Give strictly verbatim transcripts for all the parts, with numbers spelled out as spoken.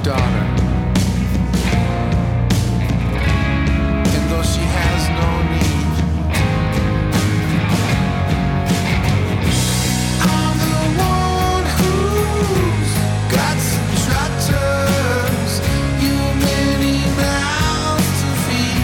daughter. And though she has no need, I'm the one who's got some tractors, you many mouths to feed.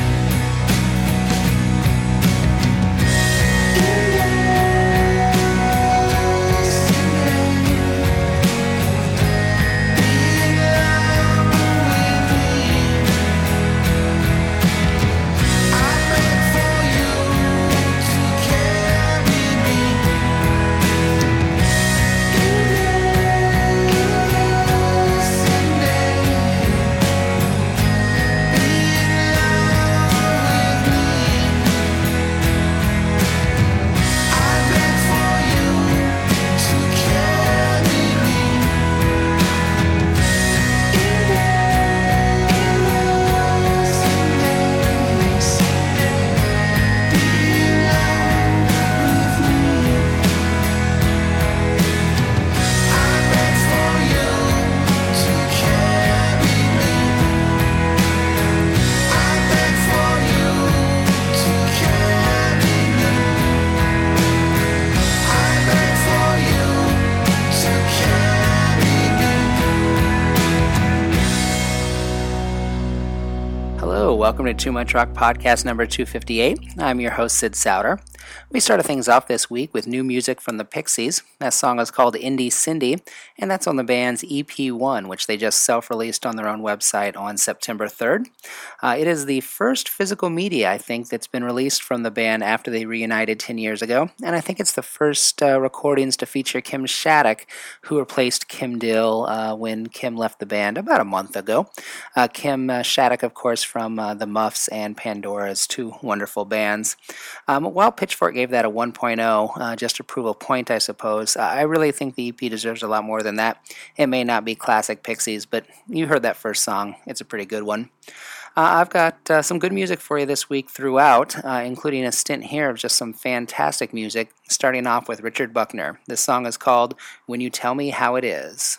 Welcome to Too Much Rock Podcast number two fifty-eight. I'm your host, Sid Souter. We started things off this week with new music from the Pixies. That song is called Indie Cindy, and that's on the band's E P one, which they just self-released on their own website on September third. Uh, it is the first physical media, I think, that's been released from the band after they reunited ten years ago, and I think it's the first uh, recordings to feature Kim Shattuck, who replaced Kim Dill uh, when Kim left the band about a month ago. Uh, Kim uh, Shattuck, of course, from uh, the Muffs and Pandora's, two wonderful bands. Um, while Pitchfork gave that a one point oh, uh, just to prove a point, I suppose, uh, I really think the E P deserves a lot more than that. It may not be classic Pixies, but you heard that first song. It's a pretty good one. Uh, I've got uh, some good music for you this week throughout, uh, including a stint here of just some fantastic music, starting off with Richard Buckner. This song is called When You Tell Me How It Is.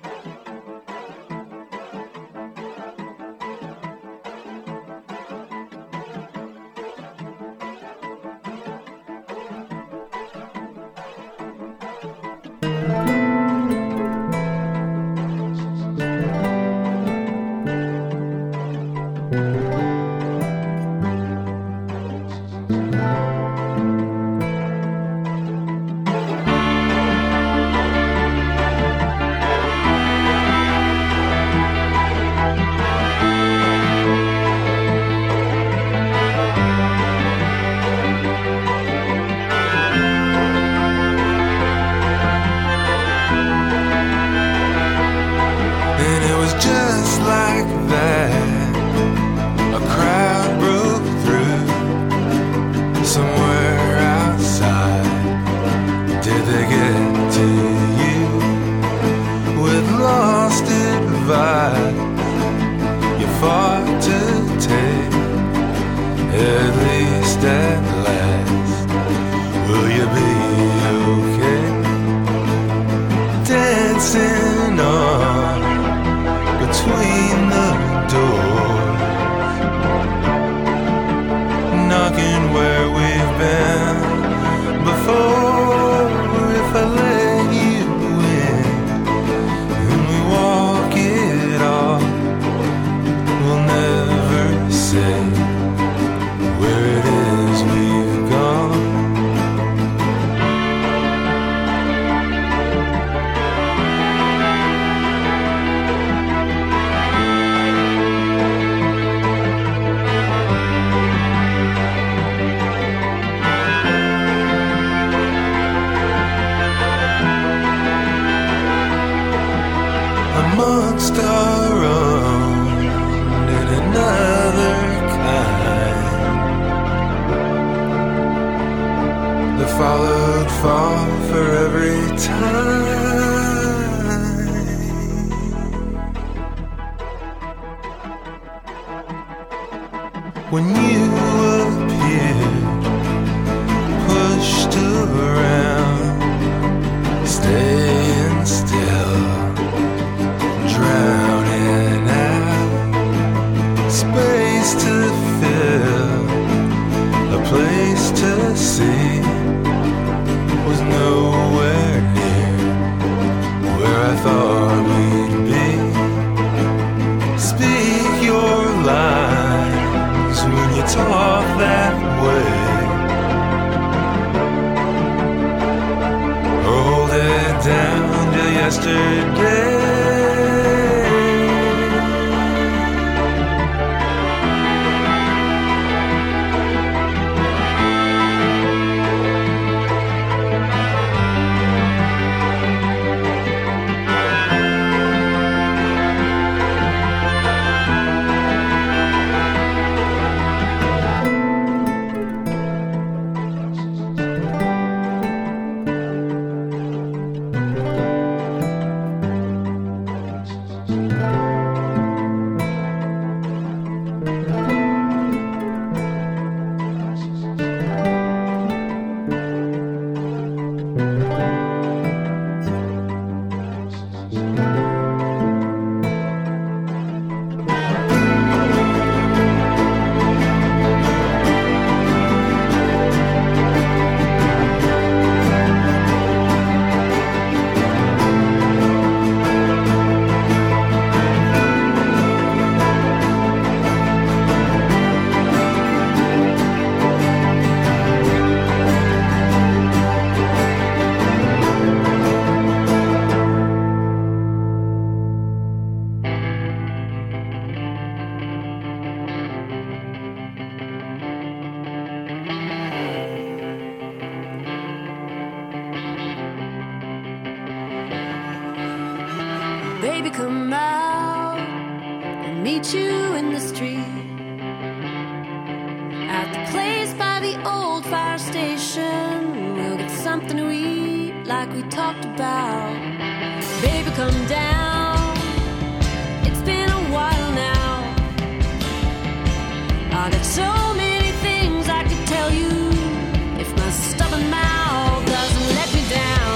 Amongst our own and another kind, the followed fall for every time. When you appeared, pushed around, staying still, drowning talk that way. Hold it down till yesterday. Baby, come out and meet you in the street at the place by the old fire station. We'll get something to eat like we talked about. Baby, come down. It's been a while now. I got so many things I could tell you if my stubborn mouth doesn't let me down.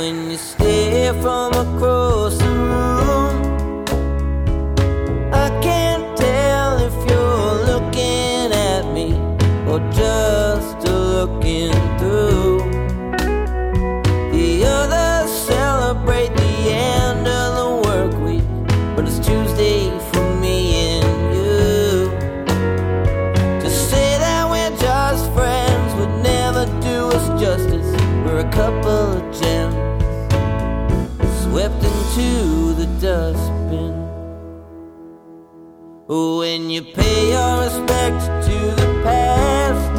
when you stare from across the room, I can't tell if you're looking at me or just looking through. The others celebrate the end of the work week, but it's Tuesday for me and you. To say that we're just friends would never do us justice. We're a couple of gems swept into the dustbin. When you pay your respects to the past,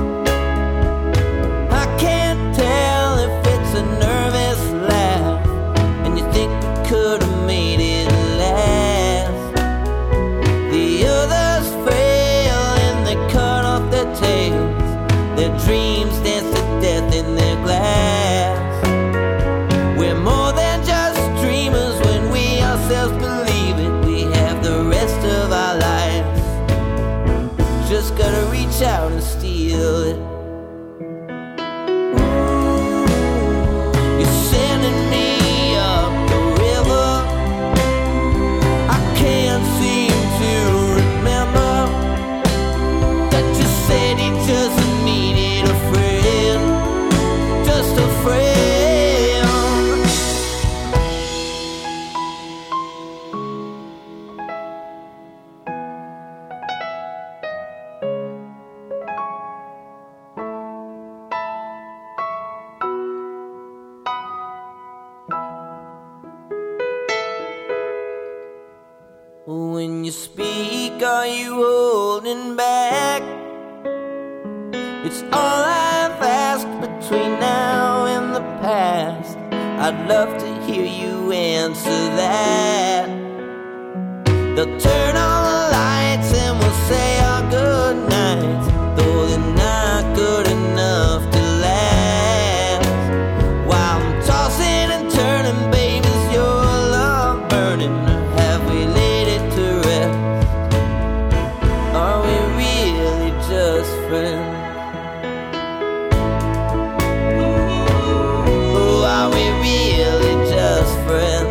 I can't tell if it's a nervous laugh, and you think we could have made it last. The others frail and they cut off their tails, their dreams dance to death in their glass. We're more than just dreamers when we ourselves believe it. We have the rest of our lives, just gotta reach out and steal it. You're sending me up the river, I can't seem to remember that you said you just needed a friend, just a friend. When you speak, are you holding back? It's all I've asked between now and the past. I'd love to hear you answer that. They'll turn on the lights and we'll say our good nights, though they're not good enough to last. While I'm tossing and turning, baby, is your love burning? Or have we laid it to rest? Are we really just friends? Oh, are we really just friends?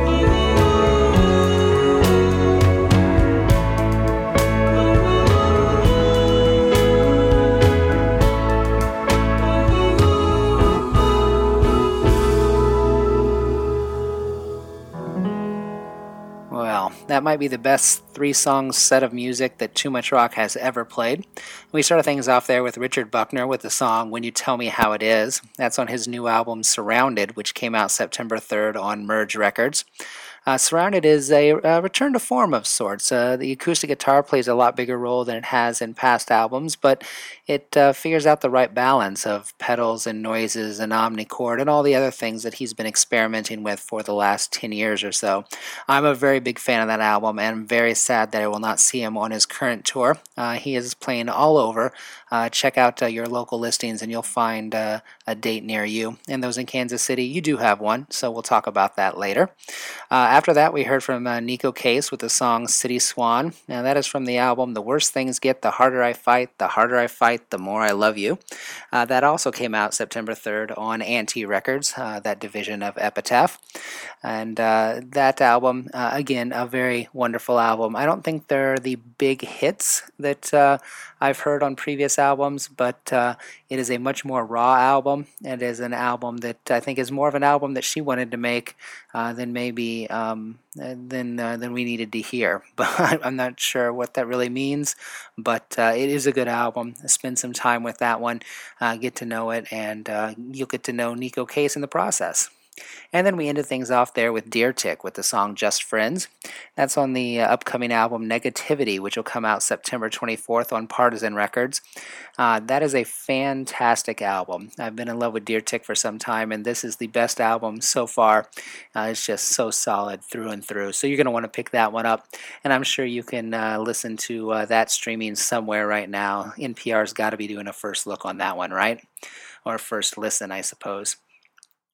Well, that might be the best three-song set of music that Too Much Rock has ever played. We started things off there with Richard Buckner with the song When You Tell Me How It Is. That's on his new album Surrounded, which came out September third on Merge Records. Uh, Surrounded is a, a return to form of sorts. Uh, the acoustic guitar plays a lot bigger role than it has in past albums, but it uh, figures out the right balance of pedals and noises and omnichord and all the other things that he's been experimenting with for the last ten years or so. I'm a very big fan of that album, and I'm very sad that I will not see him on his current tour. Uh, he is playing all over. Uh, check out uh, your local listings and you'll find uh, a date near you. And those in Kansas City, you do have one, so we'll talk about that later. Uh, after that, we heard from uh, Neko Case with the song City Swan. Now, that is from the album The Worse Things Get, The Harder I Fight, The Harder I Fight, The More I Love You. Uh, that also came out September third on Anti Records, uh, that division of Epitaph. And uh, that album, uh, again, a very wonderful album. I don't think they're the big hits that uh, I've heard on previous albums, but uh, it is a much more raw album. It is an album that I think is more of an album that she wanted to make uh, than maybe um, than uh, than we needed to hear. But I'm not sure what that really means. But uh, it is a good album. Spend some time with that one, uh, get to know it, and uh, you'll get to know Neko Case in the process. And then we ended things off there with Deer Tick with the song Just Friends. That's on the uh, upcoming album Negativity, which will come out September twenty-fourth on Partisan Records. Uh, that is a fantastic album. I've been in love with Deer Tick for some time, and this is the best album so far. Uh, it's just so solid through and through. So you're going to want to pick that one up, and I'm sure you can uh, listen to uh, that streaming somewhere right now. N P R's got to be doing a first look on that one, right? Or a first listen, I suppose.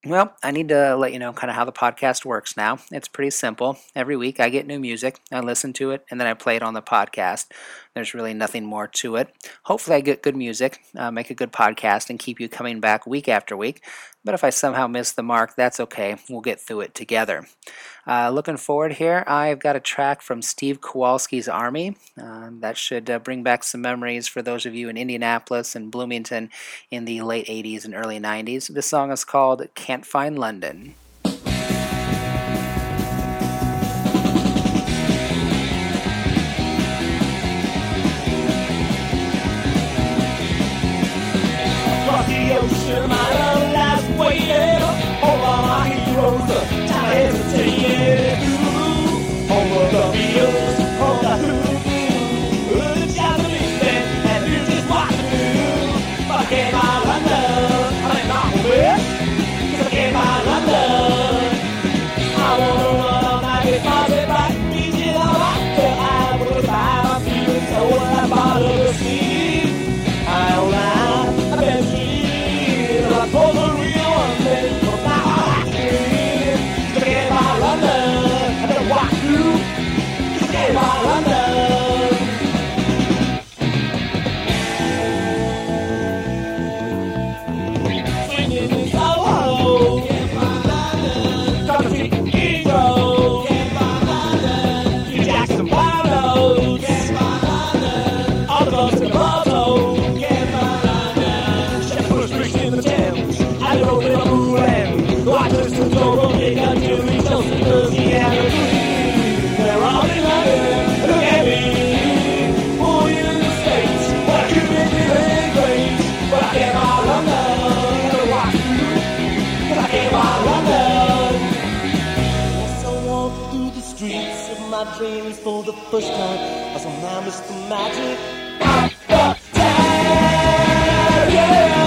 Well, I need to let you know kind of how the podcast works now. It's pretty simple. Every week I get new music, I listen to it, and then I play it on the podcast. There's really nothing more to it. Hopefully I get good music, uh, make a good podcast, and keep you coming back week after week. But if I somehow miss the mark, that's okay. We'll get through it together. Uh, looking forward here, I've got a track from Steve Kowalski's Army. Uh, that should uh, bring back some memories for those of you in Indianapolis and Bloomington in the late eighties and early nineties. This song is called Can't Find London. Across the ocean, my love lies waiting. All of my heroes, time hesitated. Ooh, over the fields of the Hoo-Hoo. The Japanese men and you just what to do. But I came by London, I ain't not with. Cause I came by London. I wanna run all night with my red back. Beaches all right till I was by. I'm feeling so at the bottom of the sea. I don't lie, I've been cheated. I told the real one thing, but now I see. Forget about London, I better walk through. Forget about London. Swinging in Soho, Coffee Street Heathrow, New Jackson Barrows, all the boats in the Porto. In the Thames, I drove in a Moulin. Watches to go rolling until we close to Louisiana. They're all in London, look at me. Born in the States, but I keep it in grace. But I came out London, and I walk through. But I came out London. As I walk through the streets of my dreams for the first time, as I now miss the magic of the town, yeah.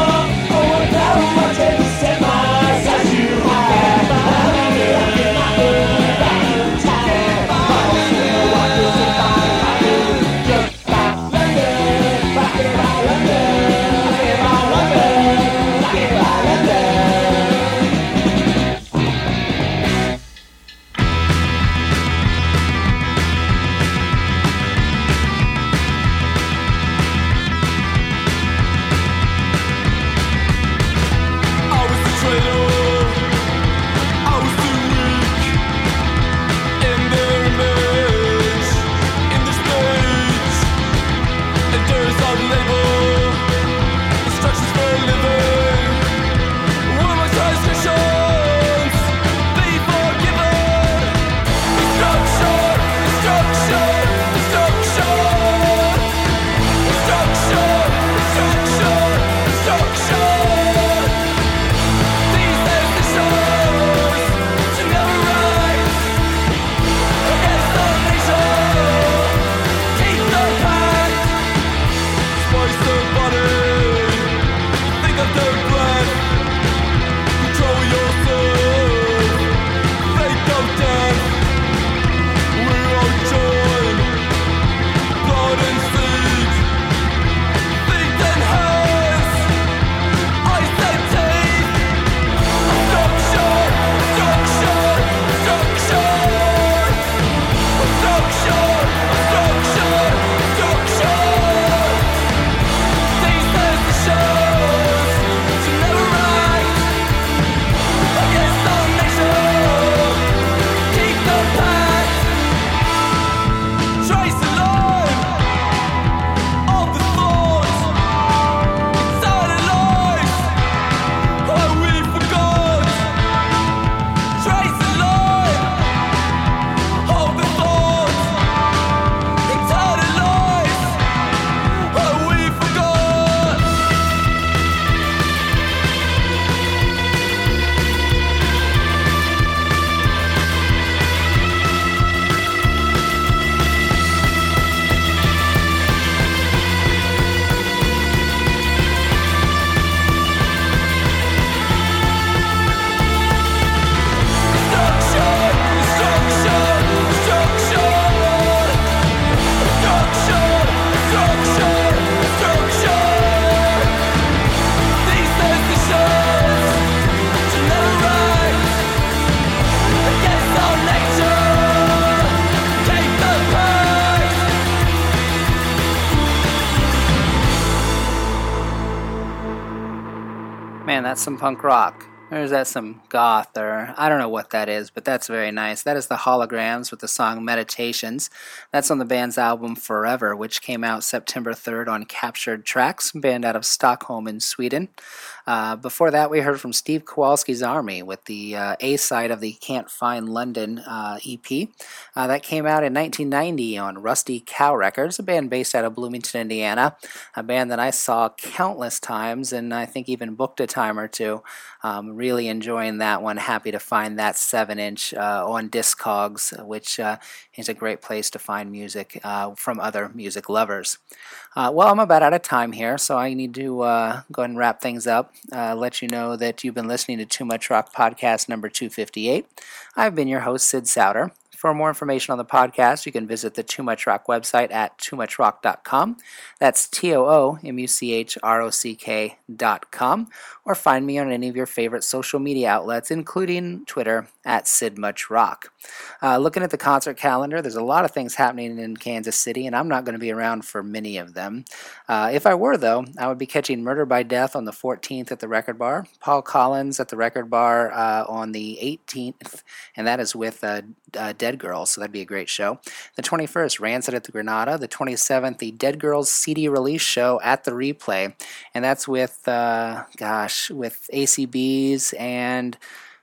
Man, that's some punk rock. Or is that some goth, or I don't know what that is, but that's very nice. That is the Holograms with the song Meditations. That's on the band's album Forever, which came out September third on Captured Tracks, band out of Stockholm in Sweden. Uh, before that, we heard from Steve Kowalski's Army with the uh, A-side of the Can't Find London uh, E P. Uh, that came out in nineteen ninety on Rusty Cow Records, a band based out of Bloomington, Indiana, a band that I saw countless times and I think even booked a time or two. Um, really enjoying that one. Happy to find that seven inch uh, on Discogs, which uh, is a great place to find music uh, from other music lovers. Uh, well, I'm about out of time here, so I need to uh, go ahead and wrap things up. Uh, let you know that you've been listening to Too Much Rock Podcast number two fifty-eight. I've been your host, Sid Souter. For more information on the podcast, you can visit the Too Much Rock website at too much rock dot com. That's T O O M U C H R O C K dot com. Or find me on any of your favorite social media outlets, including Twitter at SidMuchRock. Uh, looking at the concert calendar, there's a lot of things happening in Kansas City, and I'm not going to be around for many of them. Uh, if I were, though, I would be catching Murder by Death on the fourteenth at the Record Bar, Paul Collins at the Record Bar uh, on the eighteenth, and that is with uh, uh, Dead Girls, so that'd be a great show. The twenty-first, Rancid at the Granada. The twenty-seventh, the Dead Girls C D release show at the Replay, and that's with, uh, gosh, with A C Bs and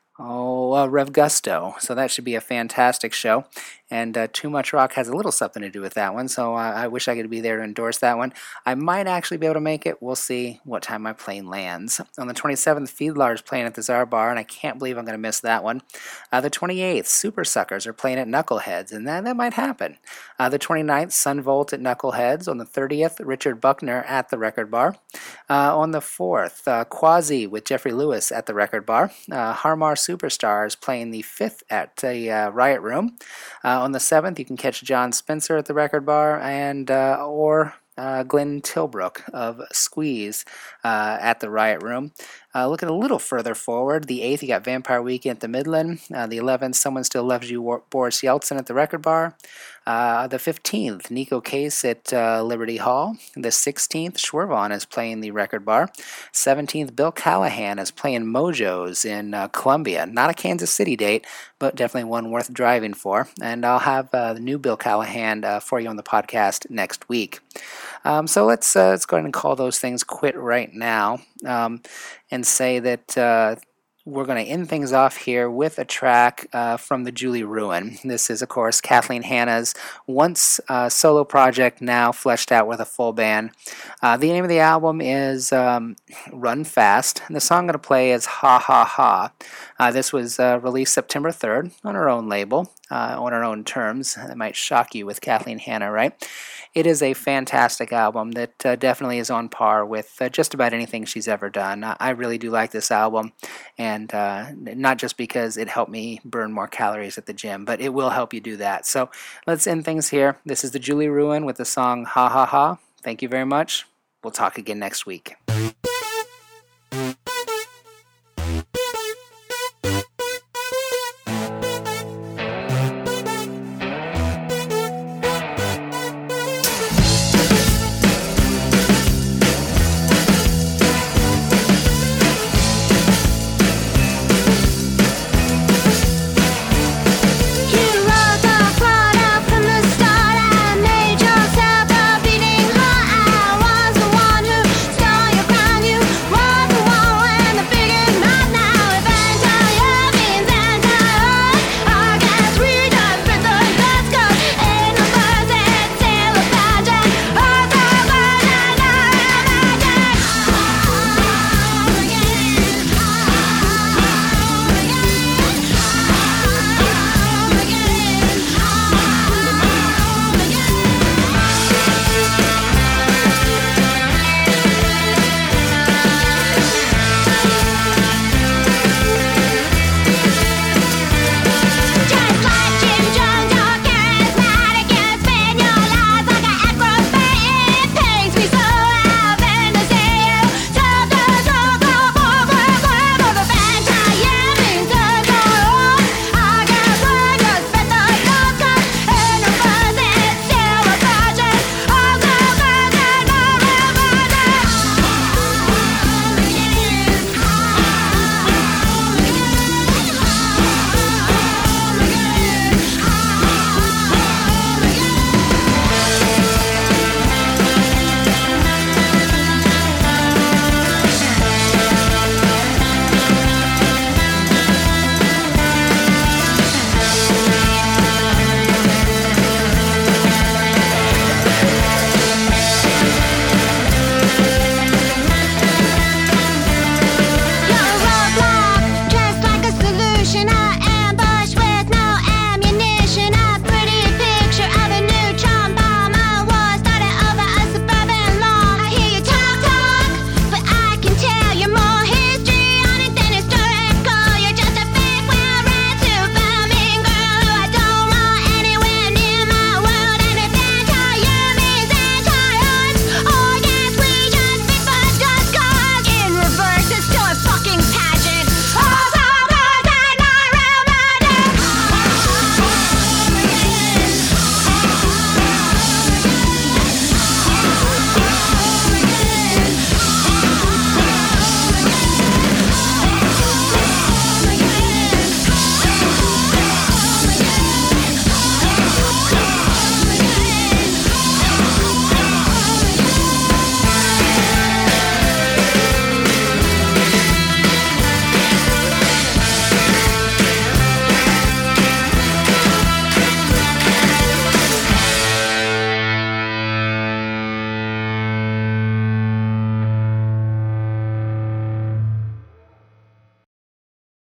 Oh, uh, Rev Gusto. So that should be a fantastic show. And uh, Too Much Rock has a little something to do with that one, so uh, I wish I could be there to endorse that one. I might actually be able to make it. We'll see what time my plane lands. On the twenty-seventh, Fiedlar's playing at the Czar Bar, and I can't believe I'm going to miss that one. Uh, the twenty-eighth, Super Suckers are playing at Knuckleheads, and that, that might happen. Uh, the twenty-ninth, Sunvolt at Knuckleheads. On the thirtieth, Richard Buckner at the Record Bar. Uh, on the fourth, uh, Quasi with Jeffrey Lewis at the Record Bar. Uh, Harmar Superstars playing the fifth at the uh, Riot Room. Uh, on the seventh, you can catch John Spencer at the Record Bar, and uh, or uh, Glenn Tilbrook of Squeeze uh, at the Riot Room. Uh, looking a little further forward, the eighth, you got Vampire Weekend at the Midland. Uh, the eleventh, Someone Still Loves You, War- Boris Yeltsin at the Record Bar. Uh, the fifteenth, Nico Case at uh, Liberty Hall. The sixteenth, Schwervon is playing the Record Bar. seventeenth, Bill Callahan is playing Mojo's in uh, Columbia. Not a Kansas City date, but definitely one worth driving for. And I'll have uh, the new Bill Callahan uh, for you on the podcast next week. Um, so let's uh, let's go ahead and call those things quit right now, um, and say that uh, we're going to end things off here with a track uh, from the Julie Ruin. This is, of course, Kathleen Hanna's once uh, solo project, now fleshed out with a full band. Uh, the name of the album is um, Run Fast. And the song I'm going to play is Ha Ha Ha. Uh, this was uh, released September third on her own label, uh, on her own terms. That might shock you with Kathleen Hanna, right? It is a fantastic album that uh, definitely is on par with uh, just about anything she's ever done. I really do like this album, and uh, not just because it helped me burn more calories at the gym, but it will help you do that. So let's end things here. This is the Julie Ruin with the song Ha Ha Ha. Thank you very much. We'll talk again next week.